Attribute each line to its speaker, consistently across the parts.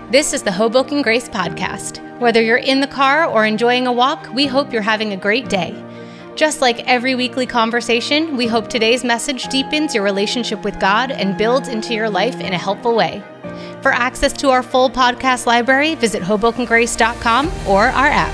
Speaker 1: This is the Hoboken Grace Podcast. Whether you're in the car or enjoying a walk, we hope you're having a great day. Just like every weekly conversation, we hope today's message deepens your relationship with God and builds into your life in a helpful way. For access to our full podcast library, visit HobokenGrace.com or our app.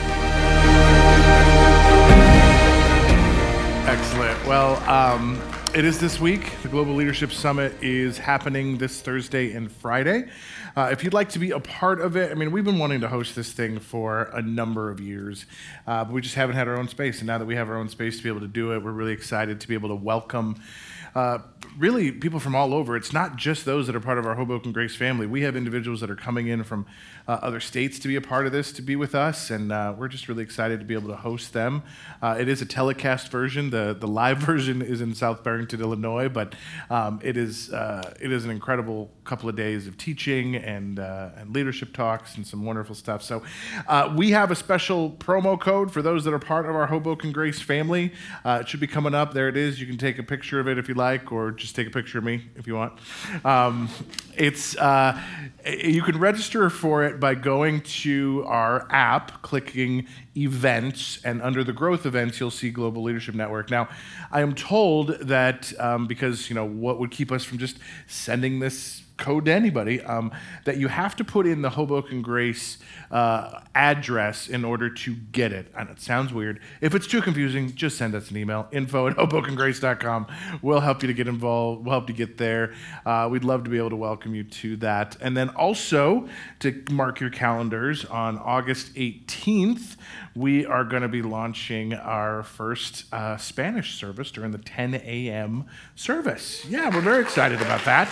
Speaker 2: Excellent. Well, it is this week. The Global Leadership Summit is happening this Thursday and Friday. If you'd like to be a part of it, we've been wanting to host this thing for a number of years, but we just haven't had our own space. And now that we have our own space to be able to do it, we're really excited to be able to welcome really people from all over. It's not just those that are part of our Hoboken Grace family. We have individuals that are coming in from other states to be a part of this, to be with us, and we're just really excited to be able to host them. It is a telecast version. The live version is in South Barrington, Illinois, but it is an incredible couple of days of teaching and leadership talks and some wonderful stuff. So we have a special promo code for those that are part of our Hoboken Grace family. It should be coming up. There it is. You can take a picture of it if you like, or just take a picture of me if you want. You can register for it by going to our app, clicking events, and under the growth events, you'll see Global Leadership Network. Now, I am told that because, what would keep us from just sending this code to anybody, that you have to put in the Hoboken Grace address in order to get it. And it sounds weird. If it's too confusing, just send us an email, info@hobokengrace.com. We'll help you to get involved. We'll help you get there. We'd love to be able to welcome you to that. And then also, to mark your calendars, on August 18th, we are going to be launching our first Spanish service during the 10 a.m. service. Yeah, we're very excited about that.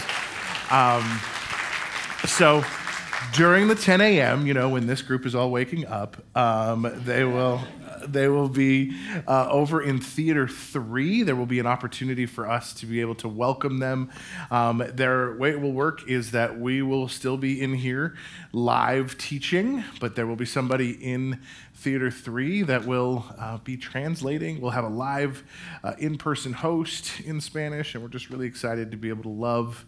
Speaker 2: So during the 10 a.m., when this group is all waking up, they will be over in Theater 3. There will be an opportunity for us to be able to welcome them. The way it will work is that we will still be in here live teaching, but there will be somebody in Theater 3 that will be translating. We'll have a live in-person host in Spanish, and we're just really excited to be able to love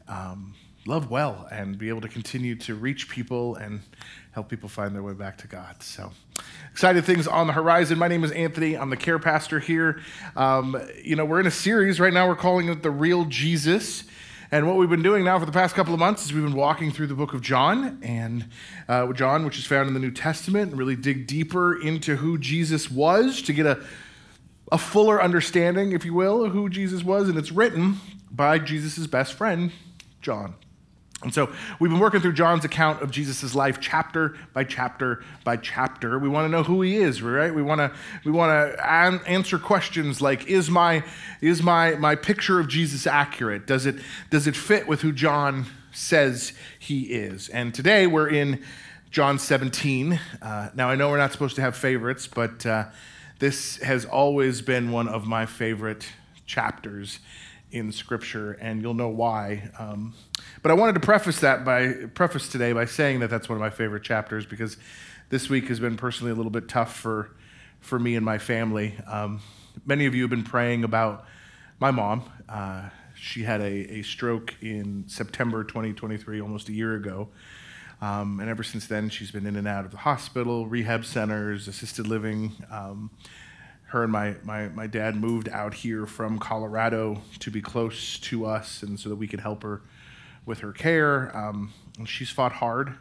Speaker 2: well and be able to continue to reach people and help people find their way back to God. So excited things on the horizon. My name is Anthony. I'm the care pastor here. We're in a series right now. We're calling it The Real Jesus. And what we've been doing now for the past couple of months is we've been walking through the book of John, and John, which is found in the New Testament, and really dig deeper into who Jesus was to get a fuller understanding, if you will, of who Jesus was. And it's written by Jesus' best friend, John. And so we've been working through John's account of Jesus' life chapter by chapter by chapter. We want to know who he is, right? We want to answer questions like, is my picture of Jesus accurate? Does it fit with who John says he is? And today we're in John 17. Now I know we're not supposed to have favorites, but this has always been one of my favorite chapters in Scripture, and you'll know why. But I wanted to preface today by saying that that's one of my favorite chapters, because this week has been personally a little bit tough for me and my family. Many of you have been praying about my mom. She had a stroke in September 2023, almost a year ago. And ever since then, she's been in and out of the hospital, rehab centers, assisted living. Her and my dad moved out here from Colorado to be close to us, and so that we could help her with her care. And she's fought hard.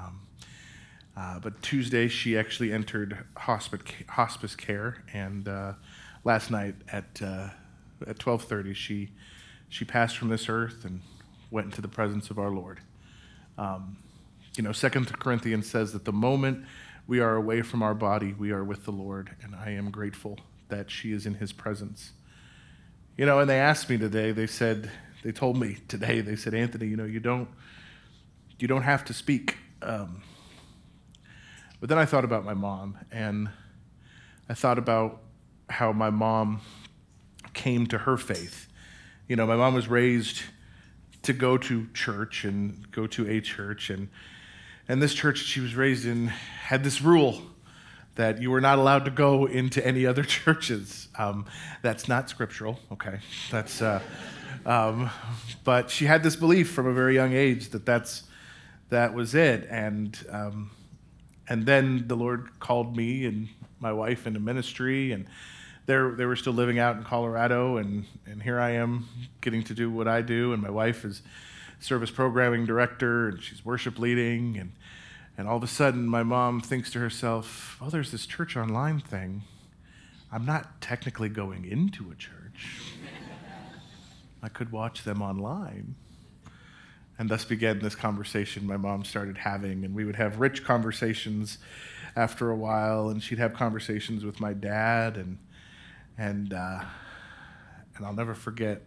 Speaker 2: But Tuesday, she actually entered hospice care, and last night at 12:30, she passed from this earth and went into the presence of our Lord. 2 Corinthians says that the moment we are away from our body, we are with the Lord, and I am grateful that she is in his presence. And they asked me today, they told me today, Anthony, you don't have to speak. But then I thought about my mom, and I thought about how my mom came to her faith. My mom was raised to go to church and go to a church, and this church she was raised in had this rule that you were not allowed to go into any other churches. That's not scriptural, okay? But she had this belief from a very young age that that was it. And then the Lord called me and my wife into ministry, and they were still living out in Colorado, and here I am getting to do what I do, and my wife is service programming director, and she's worship leading, and all of a sudden my mom thinks to herself, oh, there's this church online thing. I'm not technically going into a church. I could watch them online. And thus began this conversation my mom started having, and we would have rich conversations after a while, and she'd have conversations with my dad, and I'll never forget,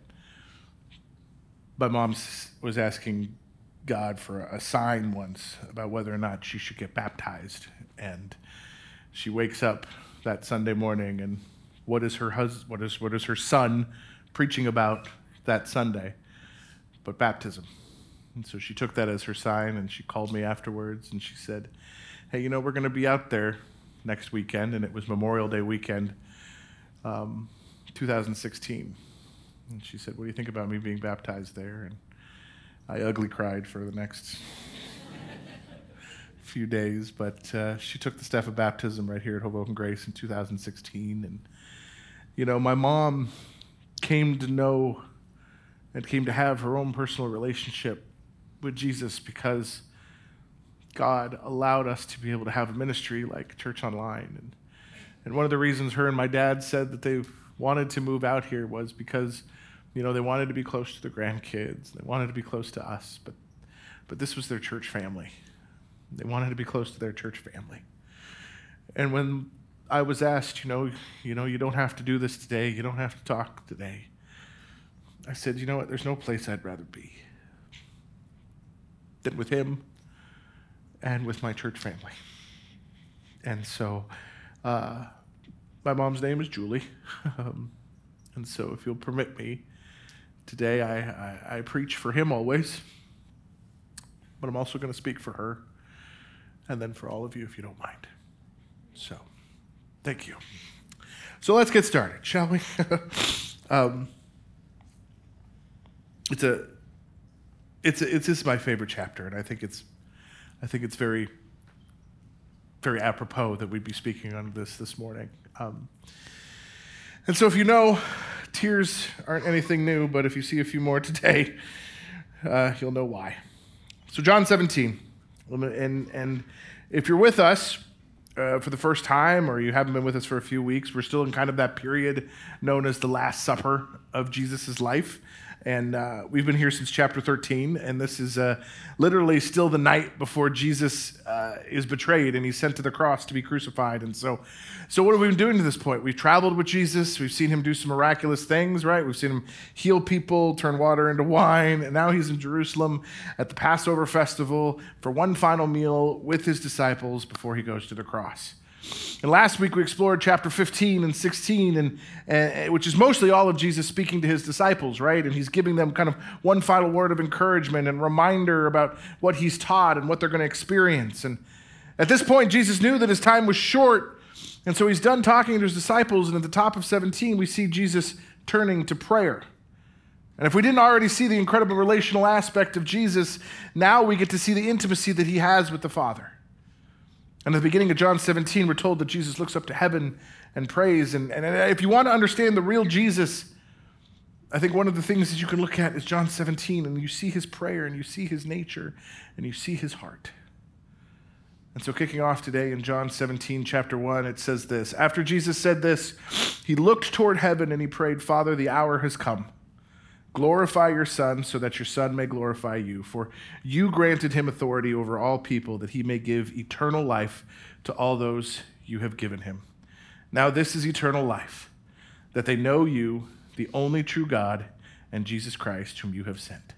Speaker 2: my mom was asking God for a sign once about whether or not she should get baptized, and she wakes up that Sunday morning, and what is her son preaching about that Sunday but baptism? And so she took that as her sign, and she called me afterwards, and she said, hey, we're going to be out there next weekend, and it was Memorial Day weekend, 2016. And she said, what do you think about me being baptized there? And I ugly cried for the next few days, but she took the step of baptism right here at Hoboken Grace in 2016. And, my mom came to know and came to have her own personal relationship with Jesus because God allowed us to be able to have a ministry like Church Online. And one of the reasons her and my dad said that they wanted to move out here was because, they wanted to be close to the grandkids. They wanted to be close to us, but this was their church family. They wanted to be close to their church family. And when I was asked, you don't have to do this today. You don't have to talk today. I said, you know what? There's no place I'd rather be than with him and with my church family. And so my mom's name is Julie. And so if you'll permit me, today I preach for him always, but I'm also going to speak for her and then for all of you if you don't mind. So thank you. So let's get started, shall we? It's my favorite chapter, and I think it's very, very apropos that we'd be speaking on this morning. And so if tears aren't anything new, but if you see a few more today, you'll know why. So John 17, and if you're with us for the first time, or you haven't been with us for a few weeks, we're still in kind of that period known as the Last Supper of Jesus' life. And we've been here since chapter 13, and this is literally still the night before Jesus is betrayed and he's sent to the cross to be crucified. And so what have we been doing to this point? We've traveled with Jesus. We've seen him do some miraculous things, right? We've seen him heal people, turn water into wine, and now he's in Jerusalem at the Passover festival for one final meal with his disciples before he goes to the cross. And last week we explored chapter 15 and 16, and which is mostly all of Jesus speaking to his disciples, right? And he's giving them kind of one final word of encouragement and reminder about what he's taught and what they're going to experience. And at this point, Jesus knew that his time was short, and so he's done talking to his disciples, and at the top of 17, we see Jesus turning to prayer. And if we didn't already see the incredible relational aspect of Jesus, now we get to see the intimacy that he has with the Father. And at the beginning of John 17, we're told that Jesus looks up to heaven and prays. And if you want to understand the real Jesus, I think one of the things that you can look at is John 17, and you see his prayer, and you see his nature, and you see his heart. And so kicking off today in John 17, chapter 1, it says this: after Jesus said this, he looked toward heaven and he prayed, Father, the hour has come. Glorify your Son so that your Son may glorify you. For you granted him authority over all people that he may give eternal life to all those you have given him. Now this is eternal life, that they know you, the only true God, and Jesus Christ, whom you have sent.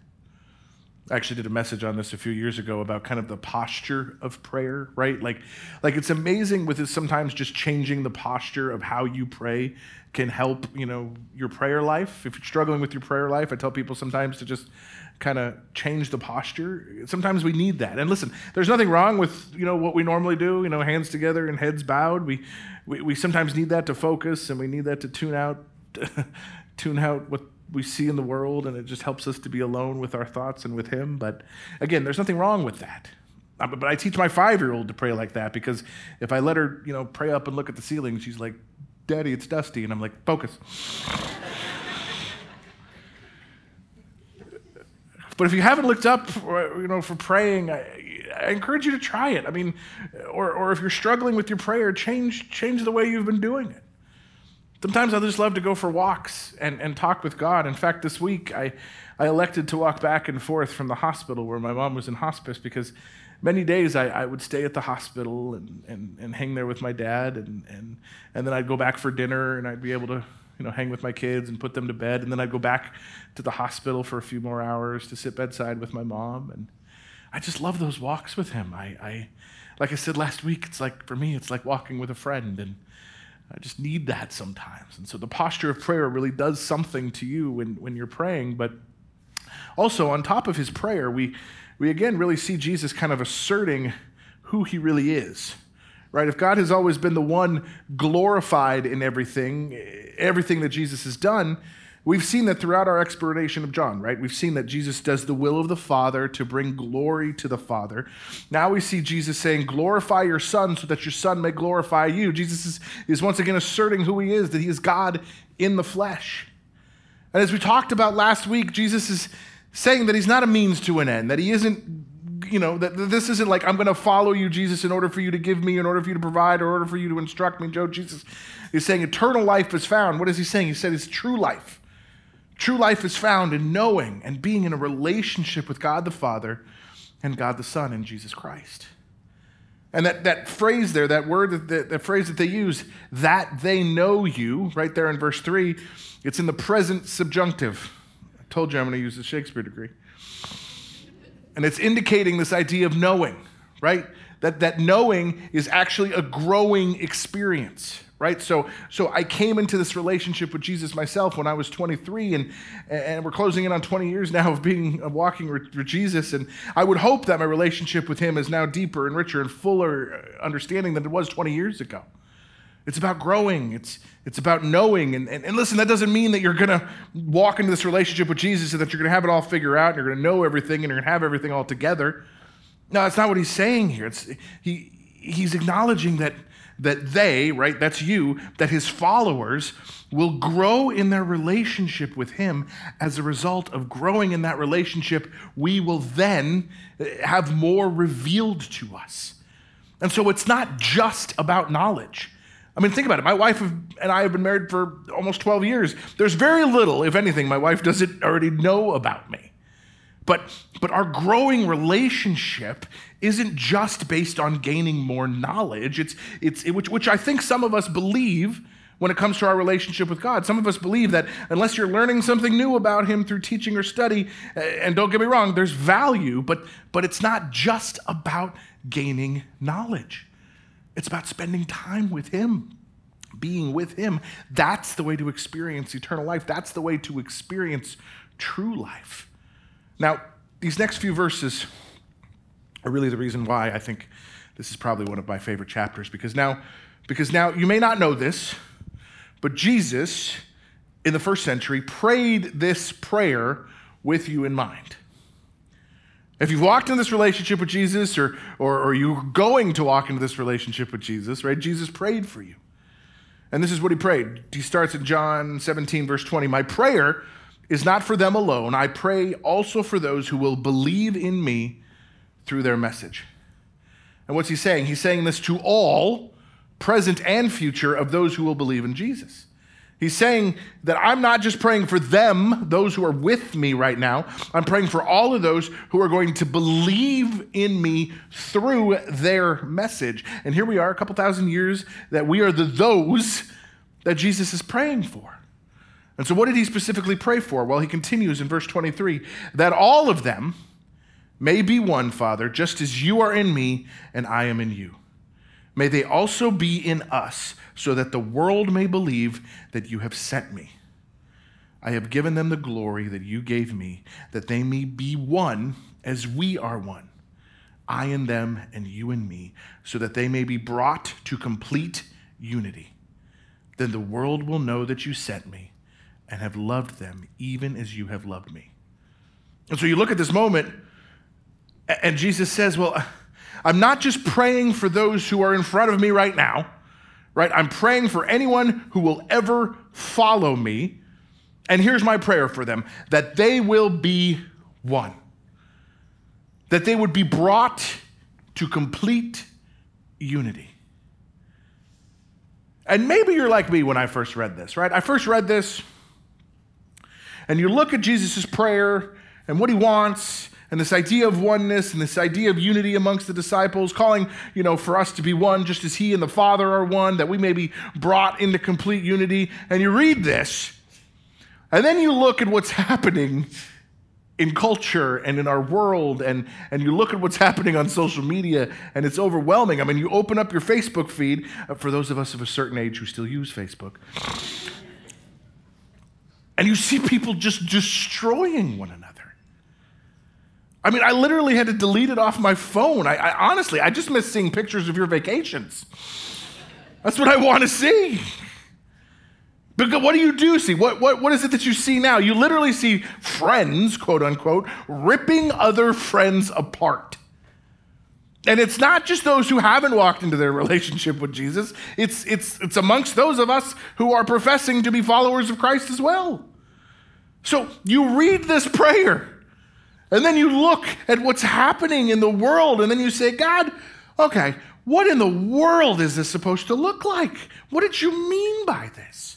Speaker 2: I actually did a message on this a few years ago about kind of the posture of prayer, right? Like it's amazing with this, sometimes just changing the posture of how you pray can help, your prayer life. If you're struggling with your prayer life, I tell people sometimes to just kind of change the posture. Sometimes we need that. And listen, there's nothing wrong with, what we normally do, hands together and heads bowed. We sometimes need that to focus, and we need that to tune out we see in the world, and it just helps us to be alone with our thoughts and with him. But again, there's nothing wrong with that. But I teach my 5-year-old to pray like that, because if I let her, pray up and look at the ceiling, she's like, Daddy, it's dusty. And I'm like, focus. But if you haven't looked up, for praying, I encourage you to try it. I mean, or if you're struggling with your prayer, change the way you've been doing it. Sometimes I just love to go for walks and talk with God. In fact, this week I elected to walk back and forth from the hospital where my mom was in hospice, because many days I would stay at the hospital and hang there with my dad, and then I'd go back for dinner, and I'd be able to hang with my kids and put them to bed, and then I'd go back to the hospital for a few more hours to sit bedside with my mom. And I just love those walks with him. I like I said last week, for me, it's like walking with a friend, and I just need that sometimes. And so the posture of prayer really does something to you when you're praying. But also, on top of his prayer, we again really see Jesus kind of asserting who he really is. Right? If God has always been the one glorified in everything that Jesus has done, we've seen that throughout our explanation of John, right? We've seen that Jesus does the will of the Father to bring glory to the Father. Now we see Jesus saying, glorify your Son so that your Son may glorify you. Jesus is once again asserting who he is, that he is God in the flesh. And as we talked about last week, Jesus is saying that he's not a means to an end, that he isn't that this isn't like, I'm going to follow you, Jesus, in order for you to give me, in order for you to provide, or in order for you to instruct me. Joe, Jesus is saying eternal life is found. What is he saying? He said it's true life. True life is found in knowing and being in a relationship with God the Father and God the Son in Jesus Christ. And that phrase there, that word, that phrase that they use, that they know you, right there in verse 3, it's in the present subjunctive. I told you I'm going to use the Shakespeare degree. And it's indicating this idea of knowing, right? That knowing is actually a growing experience, right? So I came into this relationship with Jesus myself when I was 23, and we're closing in on 20 years now of walking with Jesus. And I would hope that my relationship with him is now deeper and richer and fuller understanding than it was 20 years ago. It's about growing. It's about knowing. And listen, that doesn't mean that you're going to walk into this relationship with Jesus and that you're going to have it all figured out and you're going to know everything and you're going to have everything all together. No, that's not what he's saying here. He's acknowledging that they, right, that's you, that his followers will grow in their relationship with him. As a result of growing in that relationship, we will then have more revealed to us. And so it's not just about knowledge. I mean, think about it. My wife and I have been married for almost 12 years. There's very little, if anything, my wife doesn't already know about me. But our growing relationship isn't just based on gaining more knowledge. Which I think some of us believe when it comes to our relationship with God. Some of us believe that unless you're learning something new about him through teaching or study, and don't get me wrong, there's value, but it's not just about gaining knowledge. It's about spending time with him, being with him. That's the way to experience eternal life. That's the way to experience true life. Now, these next few verses are really the reason why I think this is probably one of my favorite chapters, because now you may not know this, but Jesus in the first century prayed this prayer with you in mind. If you've walked into this relationship with Jesus, or you're going to walk into this relationship with Jesus, right? Jesus prayed for you. And this is what he prayed. He starts in John 17, verse 20. My prayer is not for them alone. I pray also for those who will believe in me through their message. And what's he saying? He's saying this to all, present and future, of those who will believe in Jesus. He's saying that I'm not just praying for them, those who are with me right now. I'm praying for all of those who are going to believe in me through their message. And here we are, a couple thousand years, that we are those that Jesus is praying for. And so what did he specifically pray for? Well, he continues in verse 23, that all of them may be one, Father, just as you are in me and I am in you. May they also be in us, so that the world may believe that you have sent me. I have given them the glory that you gave me, that they may be one as we are one, I in them and you in me, so that they may be brought to complete unity. Then the world will know that you sent me and have loved them even as you have loved me. And so you look at this moment, and Jesus says, well, I'm not just praying for those who are in front of me right now, right? I'm praying for anyone who will ever follow me. And here's my prayer for them, that they will be one. That they would be brought to complete unity. And maybe you're like me when I first read this, right? I first read this, and you look at Jesus' prayer and what he wants, and this idea of oneness and this idea of unity amongst the disciples, calling, for us to be one just as he and the Father are one, that we may be brought into complete unity. And you read this, and then you look at what's happening in culture and in our world, and you look at what's happening on social media, and it's overwhelming. I mean, you open up your Facebook feed, for those of us of a certain age who still use Facebook, and you see people just destroying one another. I mean, I literally had to delete it off my phone. I honestly, I just miss seeing pictures of your vacations. That's what I want to see. But what do you see? What is it that you see now? You literally see friends, quote unquote, ripping other friends apart. And it's not just those who haven't walked into their relationship with Jesus. It's amongst those of us who are professing to be followers of Christ as well. So you read this prayer, and then you look at what's happening in the world, and then you say, God, okay, what in the world is this supposed to look like? What did you mean by this?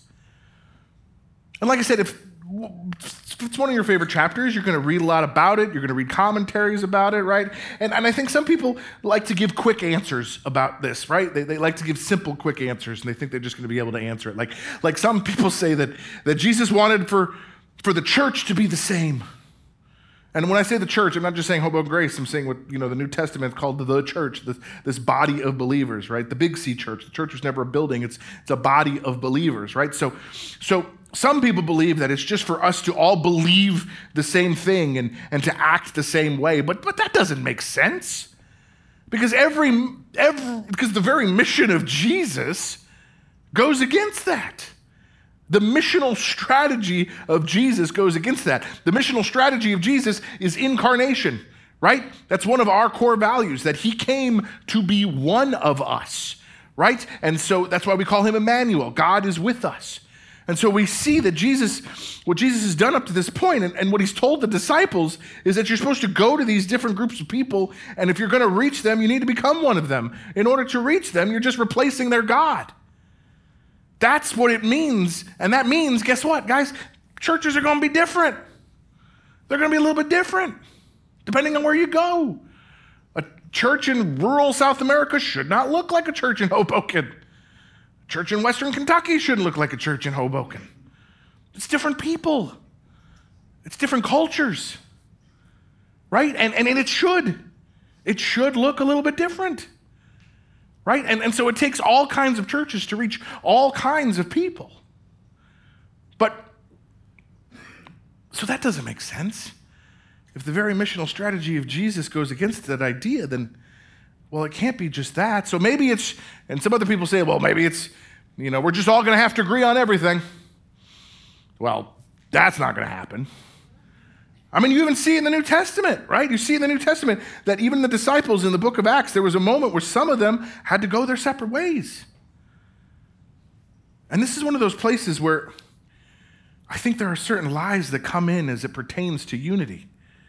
Speaker 2: And like I said, if it's one of your favorite chapters, you're going to read a lot about it. You're going to read commentaries about it, right? And I think some people like to give quick answers about this, right? They like to give simple, quick answers, and they think they're just going to be able to answer it. Like some people say that Jesus wanted for the church to be the same. And when I say the church, I'm not just saying Hoboken Grace. I'm saying what the New Testament called the church, this body of believers, right? The Big C church. The church was never a building. It's a body of believers, right? So some people believe that it's just for us to all believe the same thing and to act the same way, but that doesn't make sense, because because the very mission of Jesus goes against that. The missional strategy of Jesus goes against that. The missional strategy of Jesus is incarnation, right? That's one of our core values, that he came to be one of us, right? And so that's why we call him Emmanuel. God is with us. And so we see that what Jesus has done up to this point, and what he's told the disciples, is that you're supposed to go to these different groups of people, and if you're going to reach them, you need to become one of them. In order to reach them, you're just replacing their God. That's what it means. And that means, guess what, guys? Churches are going to be different. They're going to be a little bit different, depending on where you go. A church in rural South America should not look like a church in Hoboken. A church in Western Kentucky shouldn't look like a church in Hoboken. It's different people. It's different cultures, right? And it should. It should look a little bit different. Right? And so it takes all kinds of churches to reach all kinds of people. But, so that doesn't make sense. If the very missional strategy of Jesus goes against that idea, then, well, it can't be just that. So maybe it's, and some other people say, well, maybe it's, we're just all going to have to agree on everything. Well, that's not going to happen. I mean, you even see in the New Testament, right? You see in the New Testament that even the disciples in the book of Acts, there was a moment where some of them had to go their separate ways. And this is one of those places where I think there are certain lies that come in as it pertains to unity.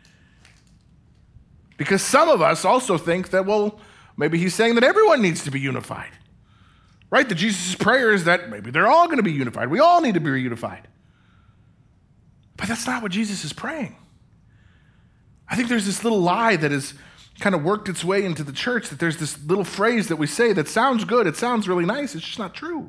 Speaker 2: Because some of us also think that, well, maybe he's saying that everyone needs to be unified, right? That Jesus' prayer is that maybe they're all going to be unified. We all need to be unified. But that's not what Jesus is praying. I think there's this little lie that has kind of worked its way into the church, that there's this little phrase that we say that sounds good, it sounds really nice, it's just not true.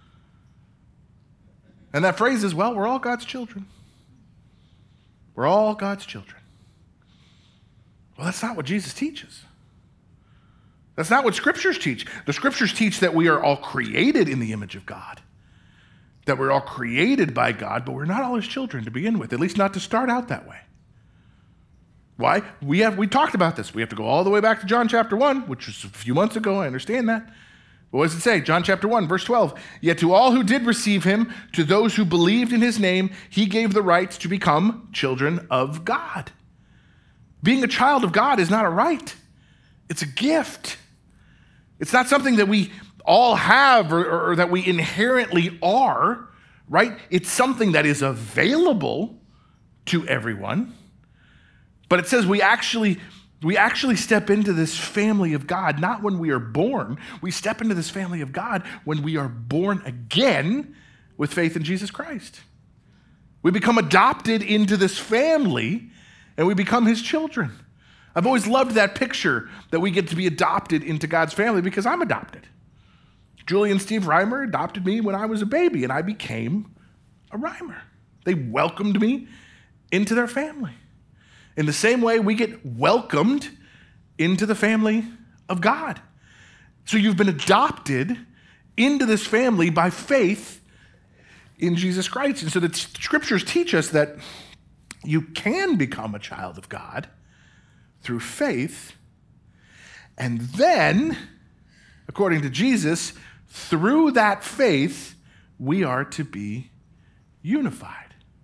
Speaker 2: And that phrase is, well, we're all God's children. We're all God's children. Well, that's not what Jesus teaches. That's not what scriptures teach. The scriptures teach that we are all created in the image of God, that we're all created by God, but we're not all his children to begin with, at least not to start out that way. Why? We talked about this. We have to go all the way back to John chapter 1, which was a few months ago. I understand that. What does it say? John chapter 1, verse 12. Yet to all who did receive him, to those who believed in his name, he gave the right to become children of God. Being a child of God is not a right. It's a gift. It's not something that we all have or that we inherently are, right? It's something that is available to everyone. But it says we actually step into this family of God, not when we are born. We step into this family of God when we are born again with faith in Jesus Christ. We become adopted into this family and we become his children. I've always loved that picture that we get to be adopted into God's family because I'm adopted. Julie and Steve Reimer adopted me when I was a baby and I became a Reimer. They welcomed me into their family. In the same way, we get welcomed into the family of God. So you've been adopted into this family by faith in Jesus Christ. And so the scriptures teach us that you can become a child of God through faith. And then, according to Jesus, through that faith, we are to be unified.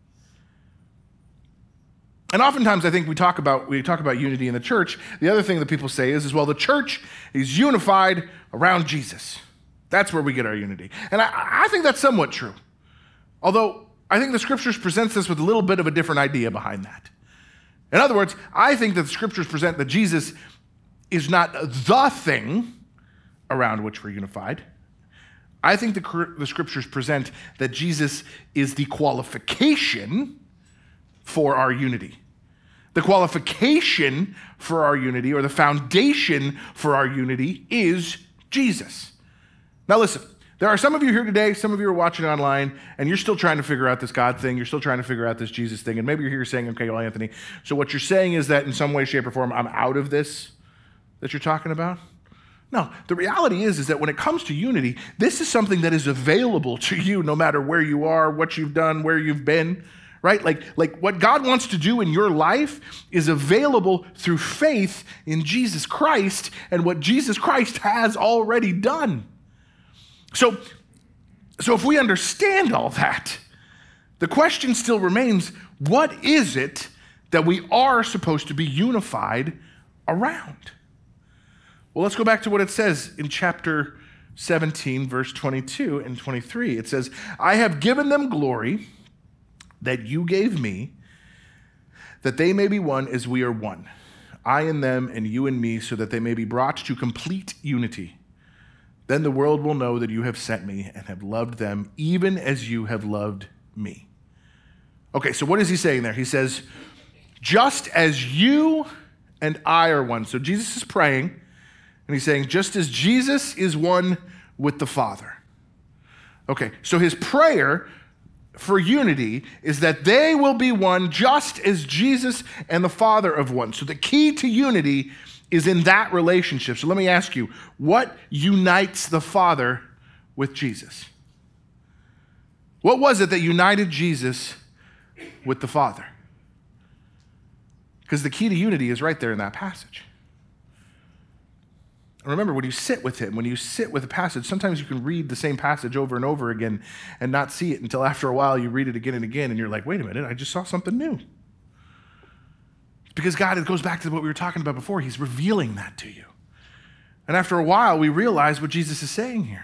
Speaker 2: And oftentimes, I think we talk about unity in the church. The other thing that people say is well, the church is unified around Jesus. That's where we get our unity. And I think that's somewhat true. Although, I think the scriptures presents us with a little bit of a different idea behind that. In other words, I think that the scriptures present that Jesus is not the thing around which we're unified. I think the scriptures present that Jesus is the qualification for our unity. The qualification for our unity, or the foundation for our unity, is Jesus. Now listen, there are some of you here today, some of you are watching online, and you're still trying to figure out this God thing, you're still trying to figure out this Jesus thing, and maybe you're here saying, okay, well, Anthony, so what you're saying is that in some way, shape, or form, I'm out of this that you're talking about? No, the reality is that when it comes to unity, this is something that is available to you no matter where you are, what you've done, where you've been. Right? Like what God wants to do in your life is available through faith in Jesus Christ and what Jesus Christ has already done. So if we understand all that, the question still remains, what is it that we are supposed to be unified around? Well, let's go back to what it says in chapter 17, verse 22 and 23. It says, I have given them glory that you gave me, that they may be one as we are one, I and them and you and me, so that they may be brought to complete unity. Then the world will know that you have sent me and have loved them even as you have loved me. Okay, so what is he saying there? He says, just as you and I are one. So Jesus is praying, and he's saying, just as Jesus is one with the Father. Okay, so his prayer for unity is that they will be one just as Jesus and the Father are one. So the key to unity is in that relationship. So let me ask you, what unites the Father with Jesus? What was it that united Jesus with the Father? Because the key to unity is right there in that passage. Remember, when you sit with him, when you sit with a passage, sometimes you can read the same passage over and over again and not see it until after a while you read it again and again and you're like, wait a minute, I just saw something new. Because God, it goes back to what we were talking about before. He's revealing that to you. And after a while, we realize what Jesus is saying here.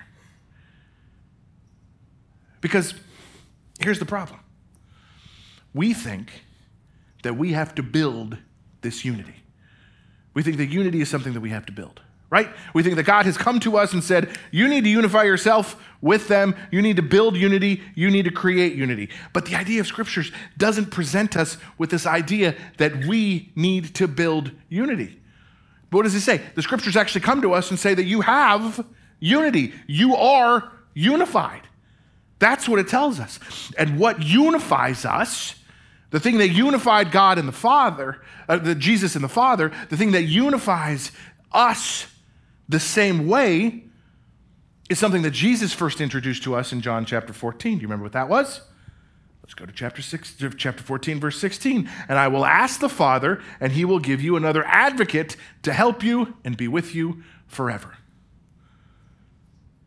Speaker 2: Because here's the problem. We think that we have to build this unity. We think that unity is something that we have to build. Right? We think that God has come to us and said, you need to unify yourself with them. You need to build unity. You need to create unity. But the idea of scriptures doesn't present us with this idea that we need to build unity. But what does it say? The scriptures actually come to us and say that you have unity. You are unified. That's what it tells us. And what unifies us, the thing that unified God and the Father, Jesus and the Father, the thing that unifies us the same way is something that Jesus first introduced to us in John chapter 14. Do you remember what that was? Let's go to chapter 14, verse 16. And I will ask the Father, and he will give you another advocate to help you and be with you forever.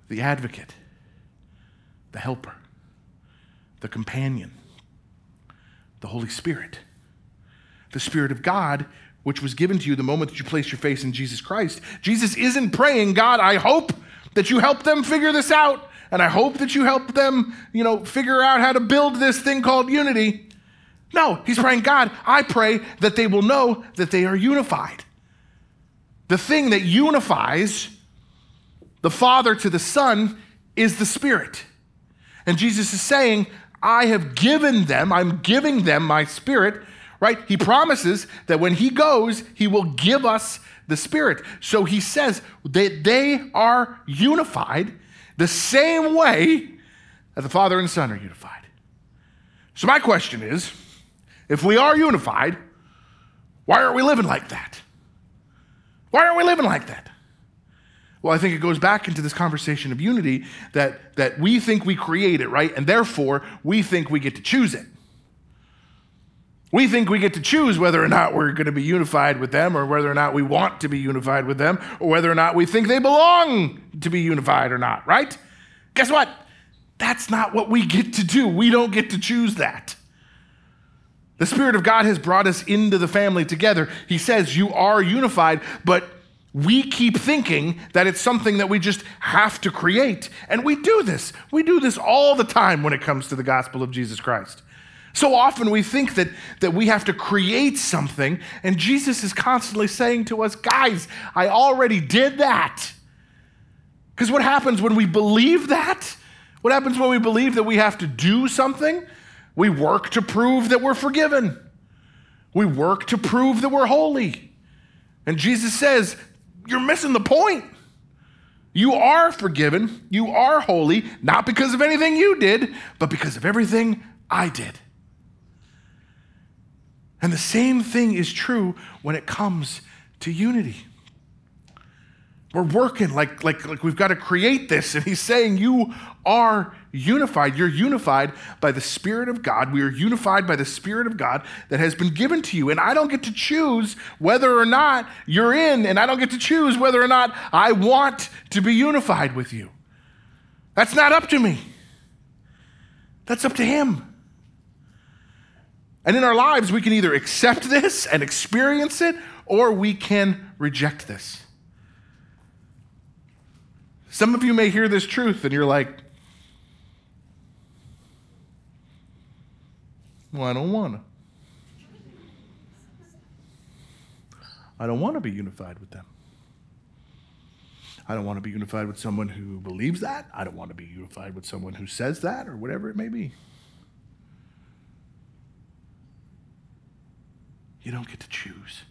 Speaker 2: the advocate, the helper, the companion, the Holy Spirit, the Spirit of God, which was given to you the moment that you placed your faith in Jesus Christ. Jesus isn't praying, God, I hope that you help them figure this out, and I hope that you help them, figure out how to build this thing called unity. No, he's praying, God, I pray that they will know that they are unified. The thing that unifies the Father to the Son is the Spirit. And Jesus is saying, I'm giving them my Spirit, right? He promises that when he goes, he will give us the Spirit. So he says that they are unified the same way that the Father and Son are unified. So my question is, if we are unified, why aren't we living like that? Why aren't we living like that? Well, I think it goes back into this conversation of unity that we think we create it, right? And therefore, we think we get to choose it. We think we get to choose whether or not we're going to be unified with them, or whether or not we want to be unified with them, or whether or not we think they belong to be unified or not, right? Guess what? That's not what we get to do. We don't get to choose that. The Spirit of God has brought us into the family together. He says you are unified, but we keep thinking that it's something that we just have to create. And we do this. We do this all the time when it comes to the gospel of Jesus Christ. So often we think that we have to create something, and Jesus is constantly saying to us, guys, I already did that. Because what happens when we believe that? What happens when we believe that we have to do something? We work to prove that we're forgiven. We work to prove that we're holy. And Jesus says, you're missing the point. You are forgiven. You are holy, not because of anything you did, but because of everything I did. And the same thing is true when it comes to unity. We're working like we've got to create this. And he's saying you are unified. You're unified by the Spirit of God. We are unified by the Spirit of God that has been given to you. And I don't get to choose whether or not you're in, and I don't get to choose whether or not I want to be unified with you. That's not up to me. That's up to him. And in our lives, we can either accept this and experience it, or we can reject this. Some of you may hear this truth and you're like, well, I don't want to. I don't want to be unified with them. I don't want to be unified with someone who believes that. I don't want to be unified with someone who says that, or whatever it may be. You don't get to choose.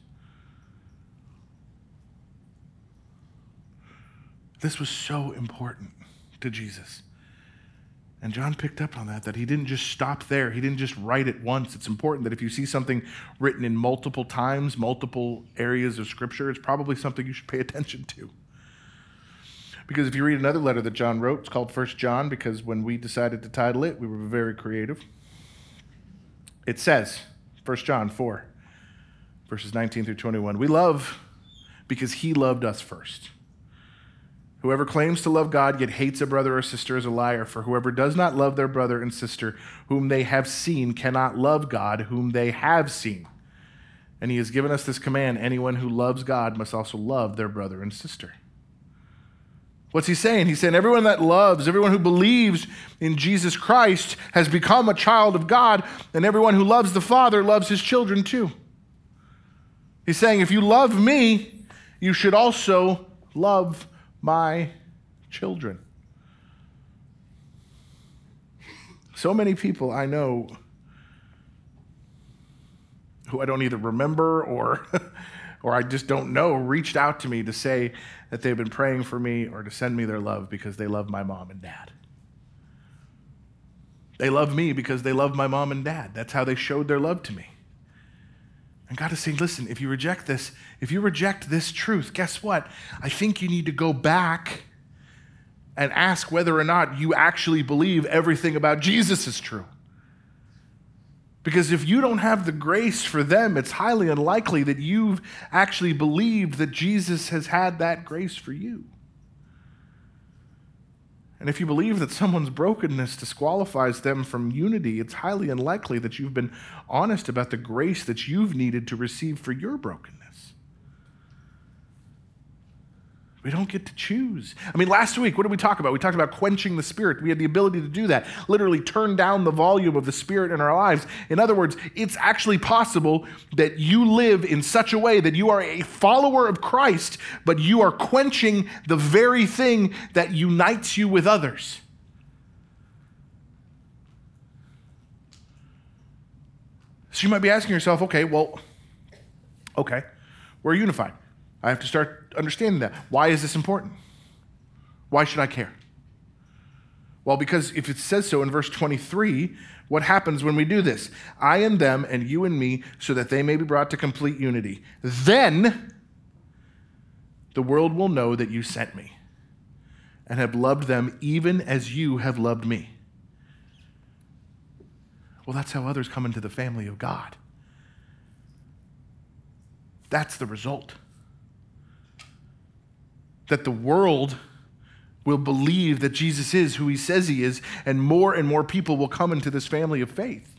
Speaker 2: This was so important to Jesus. And John picked up on that he didn't just stop there. He didn't just write it once. It's important that if you see something written in multiple times, multiple areas of Scripture, it's probably something you should pay attention to. Because if you read another letter that John wrote, it's called 1 John, because when we decided to title it, we were very creative. It says, 1 John 4, verses 19 through 21, we love because he loved us first. Whoever claims to love God yet hates a brother or sister is a liar, for whoever does not love their brother and sister whom they have seen cannot love God whom they have seen. And he has given us this command, anyone who loves God must also love their brother and sister. What's he saying? He's saying everyone that loves, everyone who believes in Jesus Christ has become a child of God, and everyone who loves the Father loves his children too. He's saying if you love me, you should also love my children. So many people I know who I don't either remember or I just don't know reached out to me to say that they've been praying for me or to send me their love because they love my mom and dad. They love me because they love my mom and dad. That's how they showed their love to me. And God is saying, listen, if you reject this truth, guess what? I think you need to go back and ask whether or not you actually believe everything about Jesus is true. Because if you don't have the grace for them, it's highly unlikely that you've actually believed that Jesus has had that grace for you. And if you believe that someone's brokenness disqualifies them from unity, it's highly unlikely that you've been honest about the grace that you've needed to receive for your brokenness. We don't get to choose. I mean, last week, what did we talk about? We talked about quenching the Spirit. We had the ability to do that, literally turn down the volume of the Spirit in our lives. In other words, it's actually possible that you live in such a way that you are a follower of Christ, but you are quenching the very thing that unites you with others. So you might be asking yourself, okay, we're unified. I have to start understanding that. Why is this important? Why should I care? Well, because if it says so in verse 23, what happens when we do this? I and them and you and me, so that they may be brought to complete unity. Then the world will know that you sent me and have loved them even as you have loved me. Well, that's how others come into the family of God. That's the result. That the world will believe that Jesus is who he says he is, and more people will come into this family of faith.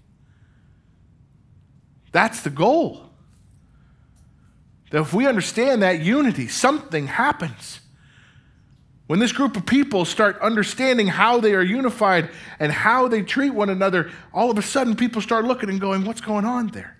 Speaker 2: That's the goal. That if we understand that unity, something happens. When this group of people start understanding how they are unified and how they treat one another, all of a sudden people start looking and going, what's going on there?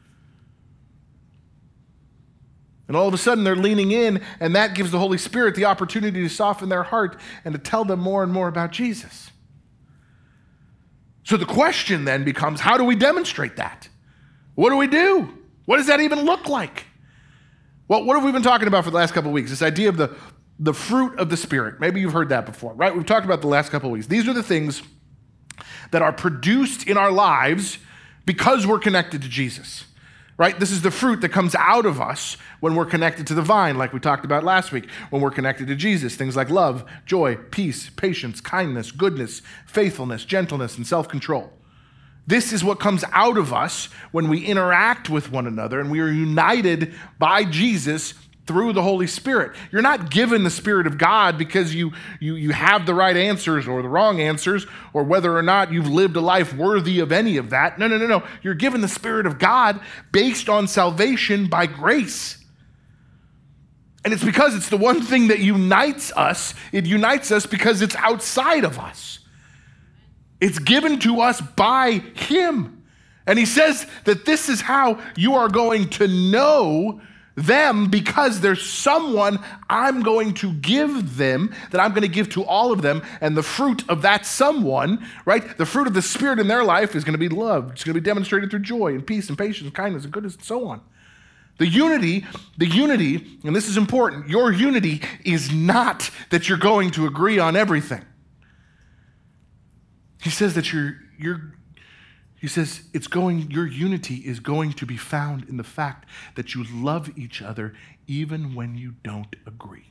Speaker 2: And all of a sudden they're leaning in, and that gives the Holy Spirit the opportunity to soften their heart and to tell them more and more about Jesus. So the question then becomes, how do we demonstrate that? What do we do? What does that even look like? Well, what have we been talking about for the last couple of weeks? This idea of the fruit of the Spirit. Maybe you've heard that before, right? We've talked about the last couple of weeks. These are the things that are produced in our lives because we're connected to Jesus. Right? This is the fruit that comes out of us when we're connected to the vine, like we talked about last week. When we're connected to Jesus, things like love, joy, peace, patience, kindness, goodness, faithfulness, gentleness, and self-control. This is what comes out of us when we interact with one another and we are united by Jesus through the Holy Spirit. You're not given the Spirit of God because you have the right answers or the wrong answers, or whether or not you've lived a life worthy of any of that. No. You're given the Spirit of God based on salvation by grace. And it's because it's the one thing that unites us. It unites us because it's outside of us. It's given to us by Him. And He says that this is how you are going to know them, because there's someone I'm going to give them, that I'm going to give to all of them, and the fruit of that someone, right? The fruit of the Spirit in their life is going to be love. It's going to be demonstrated through joy and peace and patience and kindness and goodness and so on. The unity, and this is important, your unity is not that you're going to agree on everything. He says that He says your unity is going to be found in the fact that you love each other even when you don't agree.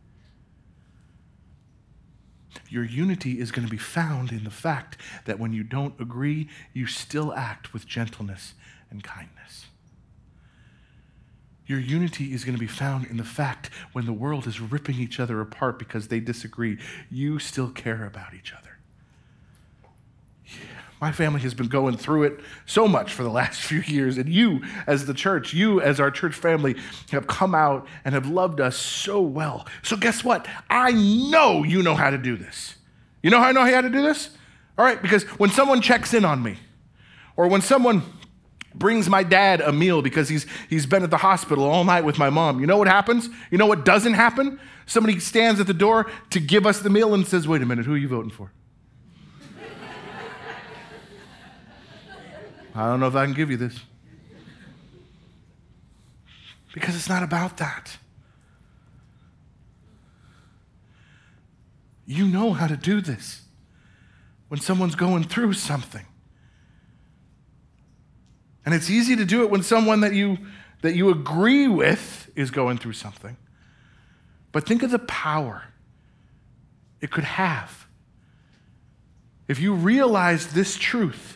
Speaker 2: Your unity is going to be found in the fact that when you don't agree, you still act with gentleness and kindness. Your unity is going to be found in the fact when the world is ripping each other apart because they disagree, you still care about each other. My family has been going through it so much for the last few years, and you as the church, you as our church family have come out and have loved us so well. So guess what? I know you know how to do this. You know how I know how to do this? All right, because when someone checks in on me, or when someone brings my dad a meal because he's been at the hospital all night with my mom, you know what happens? You know what doesn't happen? Somebody stands at the door to give us the meal and says, wait a minute, who are you voting for? I don't know if I can give you this. Because it's not about that. You know how to do this when someone's going through something. And it's easy to do it when someone that you agree with is going through something. But think of the power it could have if you realize this truth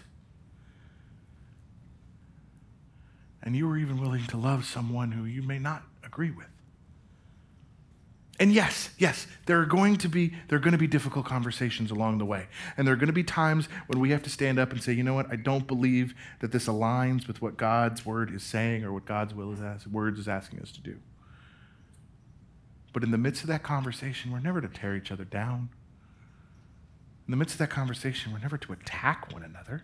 Speaker 2: and you were even willing to love someone who you may not agree with. And yes, there are going to be difficult conversations along the way. And there are going to be times when we have to stand up and say, you know what, I don't believe that this aligns with what God's word is saying or what God's word is asking us to do. But in the midst of that conversation, we're never to tear each other down. In the midst of that conversation, we're never to attack one another.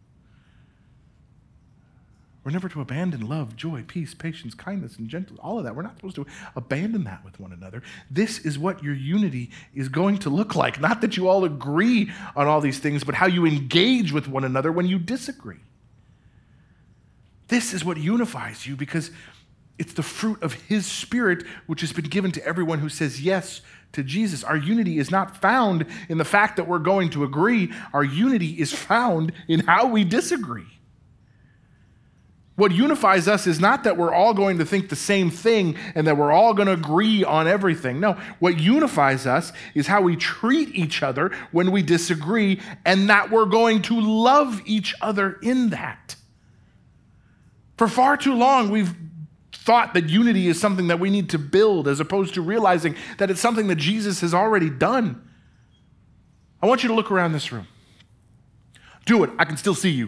Speaker 2: We're never to abandon love, joy, peace, patience, kindness, and gentleness, all of that. We're not supposed to abandon that with one another. This is what your unity is going to look like. Not that you all agree on all these things, but how you engage with one another when you disagree. This is what unifies you, because it's the fruit of his Spirit, which has been given to everyone who says yes to Jesus. Our unity is not found in the fact that we're going to agree. Our unity is found in how we disagree. What unifies us is not that we're all going to think the same thing and that we're all going to agree on everything. No, what unifies us is how we treat each other when we disagree, and that we're going to love each other in that. For far too long, we've thought that unity is something that we need to build, as opposed to realizing that it's something that Jesus has already done. I want you to look around this room. Do it. I can still see you.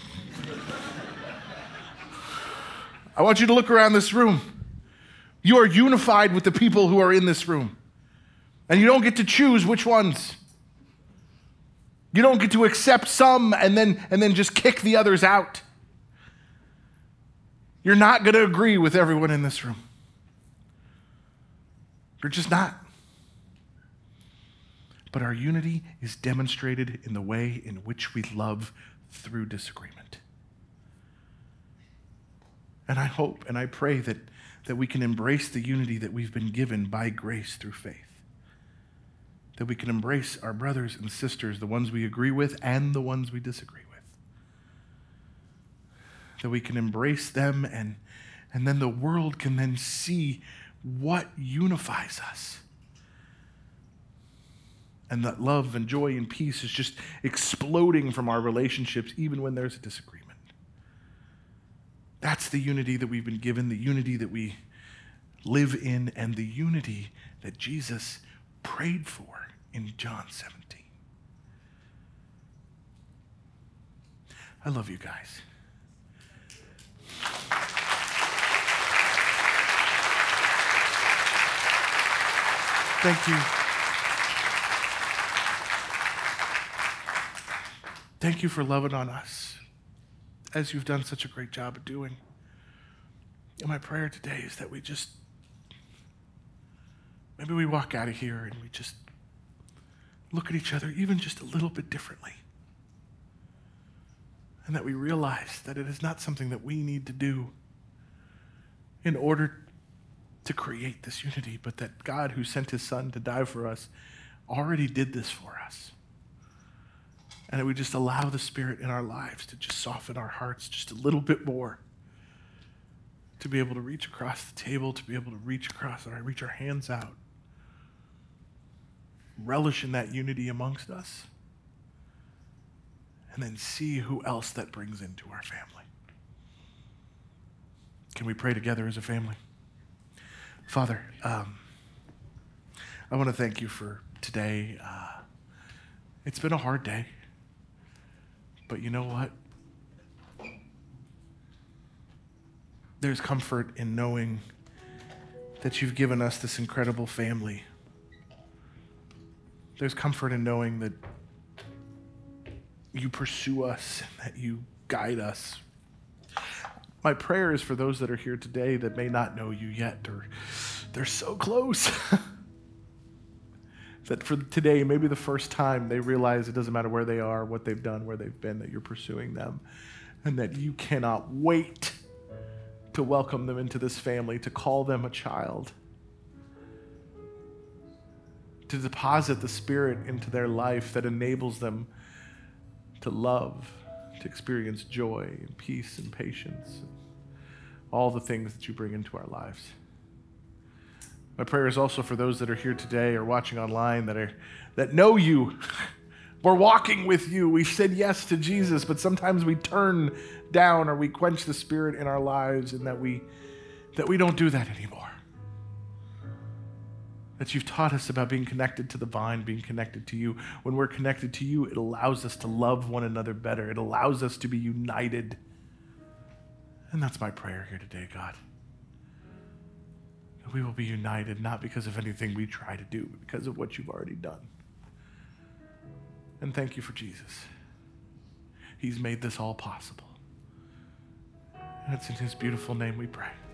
Speaker 2: I want you to look around this room. You are unified with the people who are in this room. And you don't get to choose which ones. You don't get to accept some and then just kick the others out. You're not going to agree with everyone in this room. You're just not. But our unity is demonstrated in the way in which we love through disagreement. And I hope and I pray that we can embrace the unity that we've been given by grace through faith. That we can embrace our brothers and sisters, the ones we agree with and the ones we disagree with. That we can embrace them, and then the world can then see what unifies us. And that love and joy and peace is just exploding from our relationships, even when there's a disagreement. That's the unity that we've been given, the unity that we live in, and the unity that Jesus prayed for in John 17. I love you guys. Thank you. Thank you for loving on us, as you've done such a great job of doing. And my prayer today is that maybe we walk out of here and we just look at each other even just a little bit differently. And that we realize that it is not something that we need to do in order to create this unity, but that God, who sent his Son to die for us, already did this for us. And that we just allow the Spirit in our lives to just soften our hearts just a little bit more, to be able to reach across the table, to be able to reach our hands out, relish in that unity amongst us, and then see who else that brings into our family. Can we pray together as a family? Father, I want to thank you for today. It's been a hard day. But you know what? There's comfort in knowing that you've given us this incredible family. There's comfort in knowing that you pursue us and that you guide us. My prayer is for those that are here today that may not know you yet, or they're so close. That for today, maybe the first time, they realize it doesn't matter where they are, what they've done, where they've been, that you're pursuing them, and that you cannot wait to welcome them into this family, to call them a child, to deposit the Spirit into their life that enables them to love, to experience joy and peace and patience, and all the things that you bring into our lives. My prayer is also for those that are here today or watching online that know you. We're walking with you. We've said yes to Jesus, but sometimes we turn down or we quench the Spirit in our lives, and that we don't do that anymore. that you've taught us about being connected to the vine, being connected to you. When we're connected to you, it allows us to love one another better. It allows us to be united. And that's my prayer here today, God. That we will be united, not because of anything we try to do, but because of what you've already done. And thank you for Jesus. He's made this all possible. And it's in his beautiful name we pray.